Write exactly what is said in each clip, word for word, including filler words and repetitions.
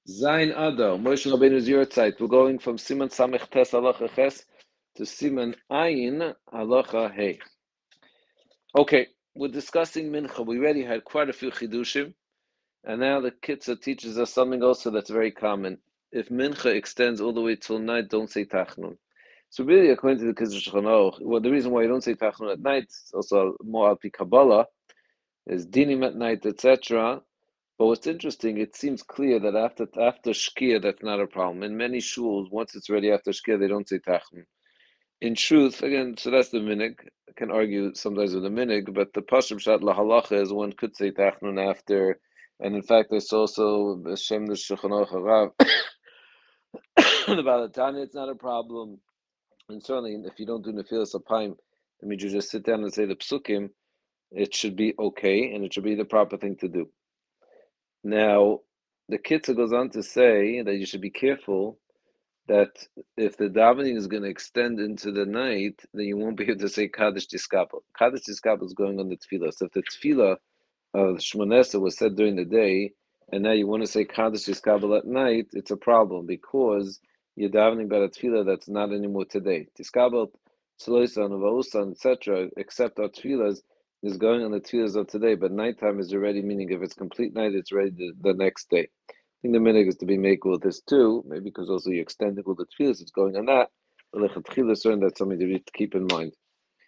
Zain Ado, Moshe Rabbeinu's Yortzeit. We're going from Siman Samech Tes Halacha Ches to Siman Ayin Halacha Hey. Okay, we're discussing Mincha. We already had quite a few Chidushim, and now the Kitzur teaches us something also that's very common. If Mincha extends all the way till night, don't say Tachnun. So really, according to the Kitzur Shulchan Aruch, well, the reason why you don't say Tachnun at night, it's also more Al Pi Kabbalah, is Dinim at night, et cetera. But what's interesting, it seems clear that after after Shkia, that's not a problem. In many shuls, once it's ready after Shkia, they don't say Tachnun. In truth, again, so that's the minig. I can argue sometimes with the minig, but the Pashim Shat Lahalacha is one could say Tachnun after. And in fact, there's also Shem the Shulchan Aruch Harav. The Balatani, it's not a problem. And certainly, if you don't do Nefilas Apayim, that means you just sit down and say the Psukim, it should be okay, and it should be the proper thing to do. Now, the Kitzur goes on to say that you should be careful that if the davening is going to extend into the night, then you won't be able to say Kaddish Tiskapel. Kaddish Tiskapel is going on the tefillah. So if the tefillah of Shmoneh was said during the day, and now you want to say Kaddish Tiskapel at night, it's a problem because you're davening by a tefillah that's not anymore today. Tiskapel, Tzloisan, Vausan, et cetera, except our tefillahs, is going on the tefillahs of today, but nighttime is already, meaning if it's complete night, it's ready the, the next day. I think the minhag is to be make with this too, maybe because also you extend it with the tefillahs, it's going on that. But lechatchila, that's something to keep in mind.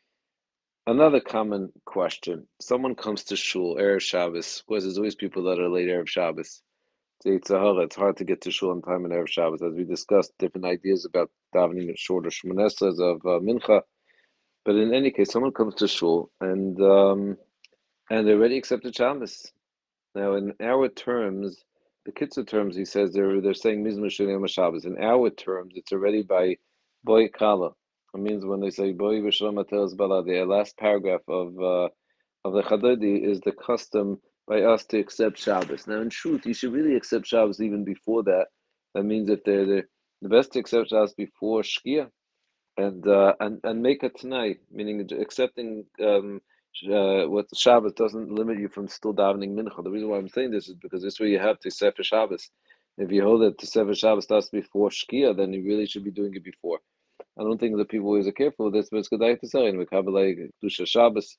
Another common question: someone comes to shul erev Shabbos. Of course, there's always people that are late erev Shabbos. It's it's hard to get to shul on time in erev Shabbos, as we discussed different ideas about davening shorter shmonesas of uh, mincha. But in any case, someone comes to shul and um, and they already accepted Shabbos. Now, in our terms, the Kitzur terms, he says they're they're saying Mizmor Shel Yom Shabbos. In our terms, it's already by Boy Kala. It means when they say Boy V'Shalom Ateles Bala, the last paragraph of uh, of the Chadodi is the custom by us to accept Shabbos. Now, in truth, you should really accept Shabbos even before that. That means if they're the, the best to accept Shabbos before Shkia and uh, and and make it tonight, meaning accepting. Um, uh, what Shabbos doesn't limit you from still davening mincha. The reason why I'm saying this is because this way you have to Sefer Shabbos. If you hold that the Sefer Shabbos starts before Shkia, then you really should be doing it before. I don't think that people always are careful with this, but it's good to say in Kabbalah Kedusha Shabbos.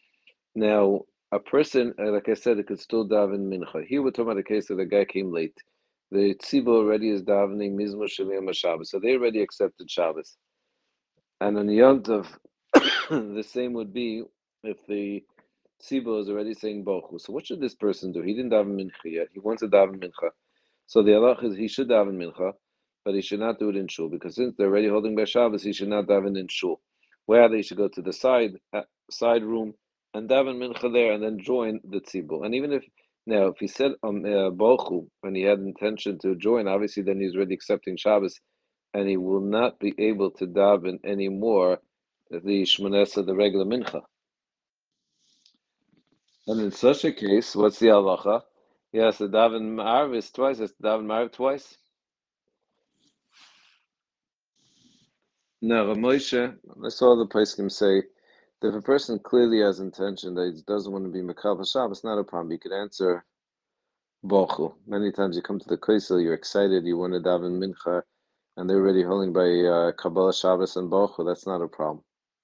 Now, a person, uh, like I said, it could still daven mincha. Here we're talking about a case that the guy came late. The tzibur already is davening mizmor shel Yom Shabbos, so they already accepted Shabbos. And on the Yom Tov, the same would be if the Tzibo is already saying Bochu. So what should this person do? He didn't daven mincha yet. He wants to daven mincha. So the halach is he should daven mincha, but he should not do it in shul because since they're already holding by Shabbos, he should not daven in shul. Where they should go to the side uh, side room and daven mincha there, and then join the Tzibo. And even if now, if he said um, uh, Bochu and he had intention to join, obviously then he's already accepting Shabbos, and he will not be able to daven anymore the Shmonesa, the regular mincha. And in such a case, what's the halacha? He has to daven Ma'arvis twice. He has to daven Ma'arv twice. No, Rav Moshe, I saw the Poskim say that if a person clearly has intention that he doesn't want to be Makal Shabbos, it's not a problem. You could answer Bochu. Many times you come to the Kosel, you're excited, you want to daven Mincha, and they're already holding by uh, Kabbalah Shabbos and Bochu. That's not a problem.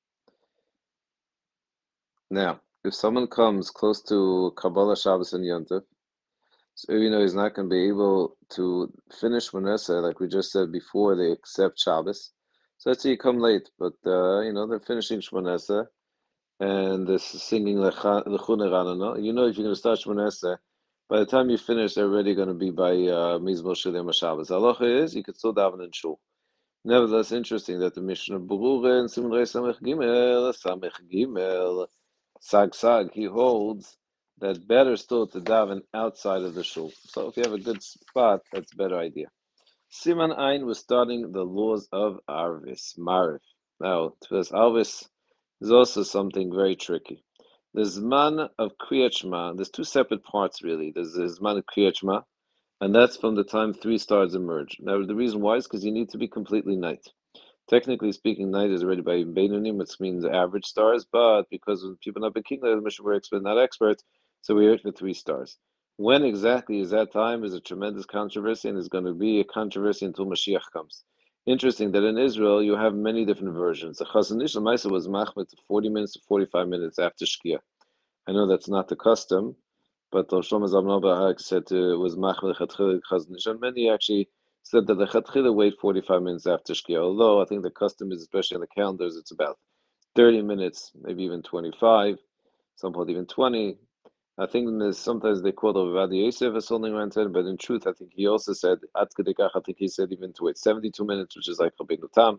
Now, if someone comes close to Kabbalah Shabbos and Yom Tov, so you know he's not going to be able to finish Manessa, like we just said before, they accept Shabbos. So let's say you come late, but uh, you know they're finishing Shmonesa and they're singing Lechune Ranano. You know if you're going to start Shmonesa, by the time you finish, they're already going to be by uh, Mizmor Shel Yom Shabbos. Halacha is you could still daven in shul. Nevertheless, interesting that the Mishnah Berurah and Siman Reis Samech Gimel, Samech Gimel, Sag Sag, he holds that better still to daven outside of the shul. So if you have a good spot, that's a better idea. Siman Ein was starting the laws of Arvis, Marif. Now, this Arvis is also something very tricky. The Zman of Kriyat Shema, there's two separate parts really. There's the Zman of Kriyat Shema, and that's from the time three stars emerge. Now, the reason why is because you need to be completely night. Technically speaking, night is already by Beinonim, which means average stars, but because people not been king, the mission we're expert, not experts, so we heard for three stars. When exactly is that time is a tremendous controversy, and is going to be a controversy until Mashiach comes. Interesting that in Israel you have many different versions. The Chazon Ish Lamaisa was machmet forty minutes to forty-five minutes after Shkia. I know that's not the custom, but the Shlomo Zalman Auerbach said to, was machmet Chatchila Chazon Ish, and many actually said that the Chatchila wait forty-five minutes after Shkia. Although I think the custom is, especially on the calendars, it's about thirty minutes, maybe even twenty-five, some point even twenty. I think there's, sometimes they quote Rav Yosef as something around ten, but in truth, I think he also said, Ad Kedei Kach, I think he said even to wait seventy-two minutes, which is like Rabbeinu Tam.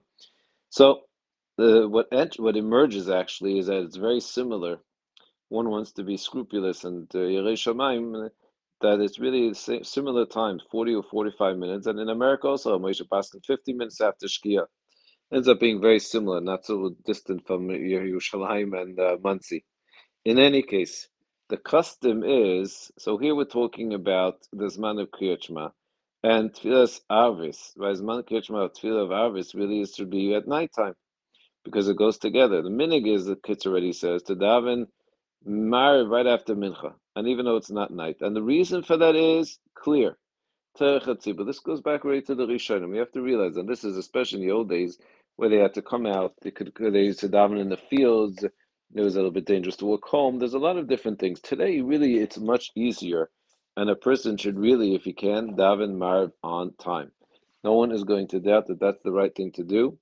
So the, what what emerges actually is that it's very similar. One wants to be scrupulous and uh, Yerei Shamayim, that it's really the same, similar times, forty or forty-five minutes. And in America also, Moshe Paskin, fifty minutes after Shkia. Ends up being very similar, not so distant from Yerushalayim and uh, Monsey. In any case, the custom is, so here we're talking about the Zman of Kriyat Shema and Tfilas Arvis. Right? Zman of Kriyat Shema, Tfilah of Arvis really is to be at nighttime because it goes together. The minig is, the Kitz already says, to daven Mariv right after Mincha, and even though it's not night. And the reason for that is clear. But this goes back right to the Rishonim. We have to realize, and this is especially in the old days, where they had to come out, they could they used to daven in the fields. It was a little bit dangerous to walk home. There's a lot of different things. Today, really, it's much easier, and a person should really, if he can, daven Marv on time. No one is going to doubt that that's the right thing to do.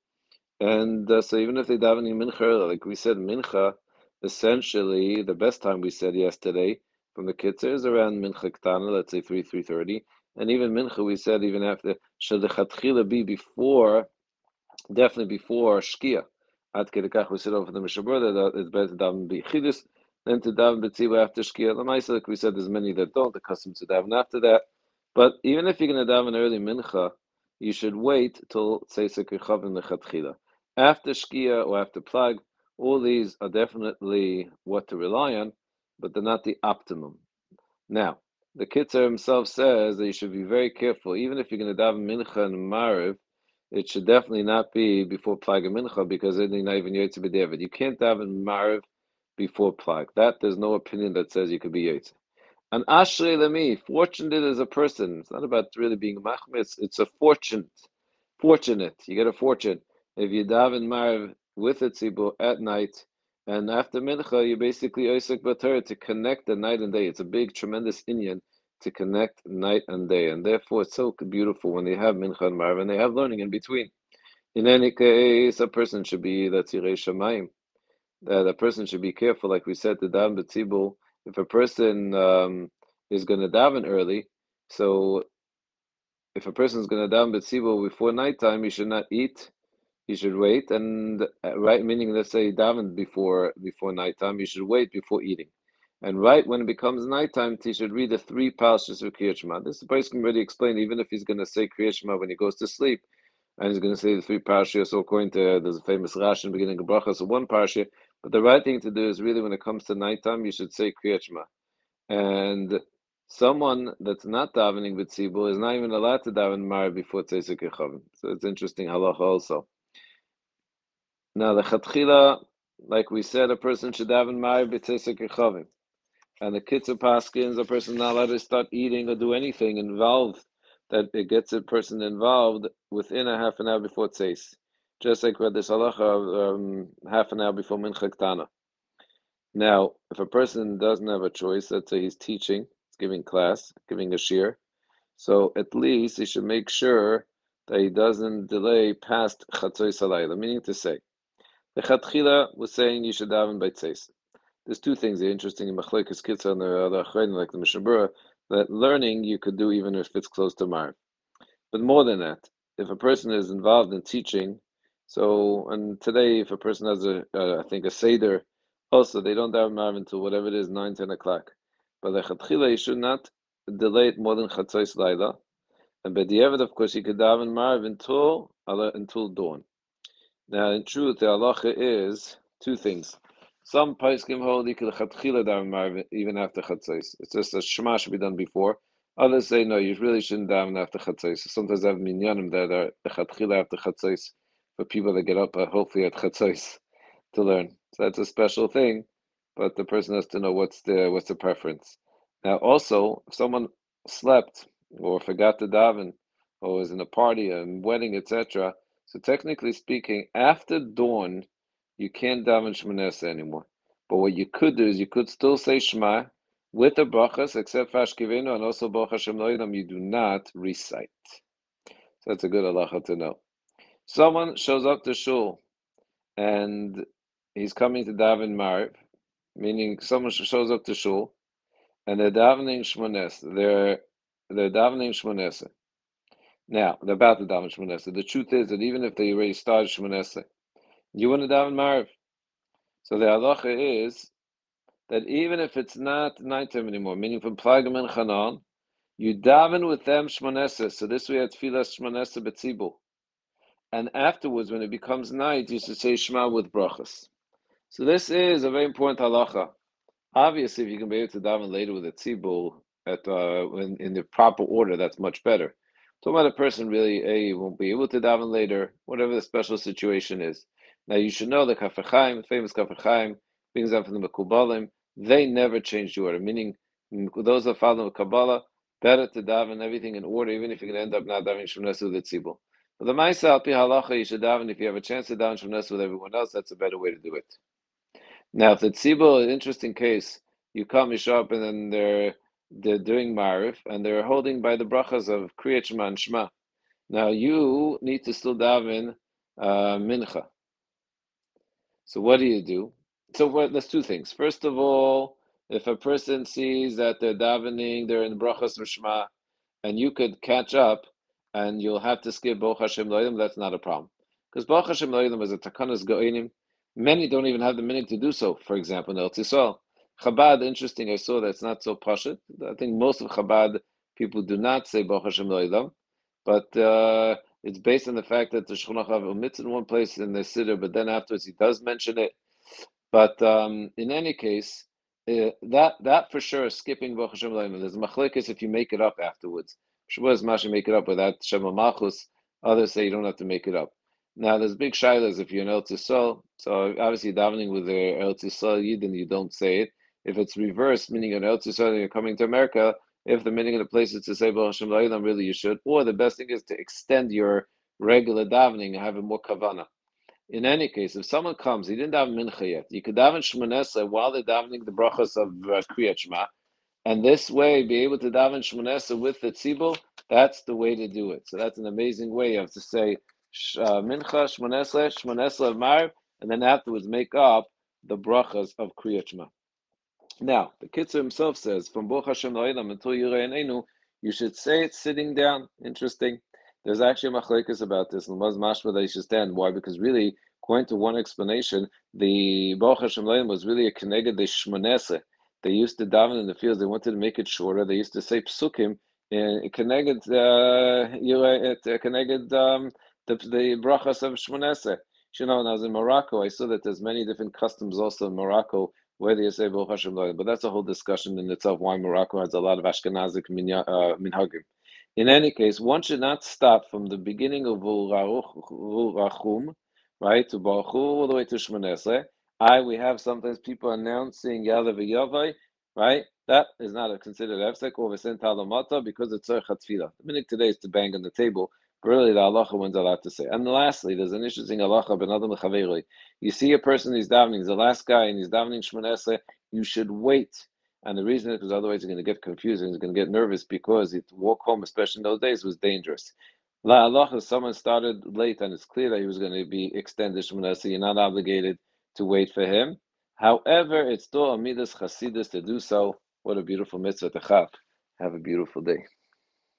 And uh, so even if they daven in Mincha, like we said, Mincha, essentially, the best time we said yesterday from the Kitzur is around Mincha Ktana, let's say three, three thirty. And even Mincha, we said even after, should the Chatchila be before, definitely before Shkia. Ad Kedekach, we said over the Mishabur that it's better to daven B'chidus than to daven B'tziva after Shkia. The Maisa, like we said, there's many that don't, accustomed to daven after that. But even if you're going to daven early Mincha, you should wait till Tzeisek Rechavim Lechatchila. After Shkia or after Plag, all these are definitely what to rely on, but they're not the optimum. Now, the Kitzur himself says that you should be very careful, even if you're going to daven Mincha and Mariv, it should definitely not be before Plag and Mincha, because then you're not even Yotze B'David. You can't daven Mariv before Plag. That, there's no opinion that says you could be Yotze. And Ashrei Lemi, fortunate as a person. It's not about really being machmir. It's, it's a fortunate, fortunate. You get a fortune if you daven Mariv with a tzibur at night, and after mincha you basically oisek b'torah to connect the night and day. It's a big, tremendous inyan to connect night and day, and therefore it's so beautiful when they have mincha and Mariv and they have learning in between. In any case, a person should be that's Yirei Shamayim. That a person should be careful, like we said, to daven b'tzibur. If a person um, is going to daven early, so if a person is going to daven b'tzibur before nighttime, he should not eat. He should wait, and uh, right, meaning let's say daven before before nighttime, you should wait before eating. And right when it becomes nighttime, he should read the three parshas of Kriyat Shema. This the person can already explain, even if he's going to say Kriyat Shema when he goes to sleep, and he's going to say the three parshas. So according to there's a famous Rashi in the beginning of Brachas, so one parsha. But the right thing to do is really when it comes to nighttime, you should say Kriyat Shema. And someone that's not davening with tzibur is not even allowed to daven Mar before Tzeisek Rechavim. So it's interesting halacha also. Now the Chatchila, like we said, a person should daven Mar b'Tzeisek Rechavim. And the Kitzur Paskins, a person not allowed to start eating or do anything involved that it gets a person involved within a half an hour before Tzeis. Just like we had this halacha um, half an hour before Mincha Ktana. Now, if a person doesn't have a choice, let's say he's teaching, he's giving class, giving a shir, so at least he should make sure that he doesn't delay past Chatzos Halayla, meaning to say, the Chatchila was saying you should daven by Tzeis. There's two things that are interesting in Machlekes Kitzur and the other Achreinim, like the Mishnah Berurah, that learning you could do even if it's close to Marv. But more than that, if a person is involved in teaching, so, and today if a person has a, uh, I think a Seder, also they don't daven Marv until whatever it is, nine, ten o'clock. But the Chatchila, you should not delay it more than Chatzos Laila. And by the Eved, of course, you could daven Marv until, until dawn. Now, in truth, the halacha is two things. Some poskim hold you could chatchila daven Marv even after chatzos. It's just a shema should be done before. Others say no, you really shouldn't daven after chatzos. Sometimes I have minyanim that are the chatchila after chatzos for people that get up uh, hopefully at chatzos to learn. So that's a special thing, but the person has to know what's the what's the preference. Now, also, if someone slept or forgot to daven or was in a party, a wedding, et cetera, so technically speaking, after dawn, you can't daven Shmoneh Esrei anymore. But what you could do is you could still say Shema with the brachas, except for Ashkevenu and also Baruch Hashem Lo'edam, you do not recite. So that's a good halacha to know. Someone shows up to shul and he's coming to daven Mariv, meaning someone shows up to shul and they're davening Shmoneh Esrei. They're they're davening Shmoneh Esrei. Now they're about to daven Shmoneh Esrei. The truth is that even if they already started Shmoneh Esrei, you want to daven Mariv. So the halacha is that even if it's not nighttime anymore, meaning from Plagim and Chanan, you daven with them Shmoneh Esrei. So this way at Tfilas Shmoneh Esrei B'tzibur. And afterwards, when it becomes night, you should say Shema with brachas. So this is a very important halacha. Obviously, if you can be able to daven later with a tzibur at uh, in, in the proper order, that's much better. Talking about a person really a won't be able to daven later, whatever the special situation is. Now you should know the Kaf HaChaim, the famous Kaf HaChaim, brings down from the Mekubalim. They never changed the order. Meaning, those that follow the Kabbalah, better to daven everything in order, even if you can end up not davening Shmoneh Esrei with the tzibur. But the Ma'aseh al pi halacha, you should daven if you have a chance to daven Shmoneh Esrei with everyone else. That's a better way to do it. Now, if the tzibur, an interesting case, you come, you show up, and then they're they're doing Marif, and they're holding by the brachas of Kriyat Shema and Shema. Now, you need to still daven uh, Mincha. So what do you do? So what, there's two things. First of all, if a person sees that they're davening, they're in brachas of Shema, and you could catch up, and you'll have to skip Baruch Hashem Lo'edam, that's not a problem. Because Baruch Hashem Lo'edam is a takanas go'inim. Many don't even have the minute to do so. For example, in Eretz Yisrael, Chabad, interesting, I saw that's not so pashut. I think most of Chabad people do not say Baruch Hashem Lo'edam, but uh, it's based on the fact that the Shulchan Aruch omits in one place in the Siddur, but then afterwards he does mention it. But um, in any case, uh, that that for sure is skipping Baruch Hashem Lo'edam. There's machlekes if you make it up afterwards. Shavuos Masha make it up without Shema Malchus. Others say you don't have to make it up. Now there's big shilas if you're in Eretz Yisrael. So obviously davening with the Eretz Yisrael Yidden, you don't say it. If it's reversed, meaning you're in Eretz Yisrael and you're coming to America, if the meaning of the place is to say Baruch Hashem Lo'edam, really you should. Or the best thing is to extend your regular davening and have a more kavanah. In any case, if someone comes, he didn't daven mincha yet, you could daven Shmoneh Esrei while they're davening the brachas of uh, Kriyat Shema, and this way be able to daven Shmoneh Esrei with the tzibur. That's the way to do it. So that's an amazing way. You have to say uh, mincha, Shmoneh Esrei, Shmoneh Esrei of Mariv, and then afterwards make up the brachas of Kriyat Shema. Now, the Kitzur himself says, from Baruch Hashem Lo'edam until Yirei Einu, you should say it sitting down. Interesting. There's actually a machlekes about this, and was mashma that you should stand. Why? Because really, according to one explanation, the Baruch Hashem Lo'edam was really a keneged the Shmoneh Esrei. They used to daven in the fields. They wanted to make it shorter. They used to say psukim in keneged uh, keneged um, the the brachas of Shmoneh Esrei. You know, when I was in Morocco, I saw that there's many different customs also in Morocco whether you say Baruch Hashem Lo'edam, but that's a whole discussion in itself why Morocco has a lot of Ashkenazic minhagim. In any case, one should not stop from the beginning of Rachum, right, to Baruch Hu, all the way to Shmoneh Esrei. I, we have sometimes people announcing Yalav Yavai, right? That is not a considered hefsek or v'sen talamata because it's tzorich hatfilah. The minute today is to bang on the table. But really, the halacha one's allowed to say. And lastly, there's an interesting halacha ben adam l'chaveroi. You see a person who's davening, he's the last guy, and he's davening Shmoneh Esrei. You should wait. And the reason is because otherwise he's going to get confused and he's going to get nervous because to walk home, especially in those days, was dangerous. La halacha, someone started late and it's clear that he was going to be extended Shmoneh Esrei. You're not obligated to wait for him. However, it's still a midas chasidus to do so. What a beautiful mitzvah to have. Have a beautiful day.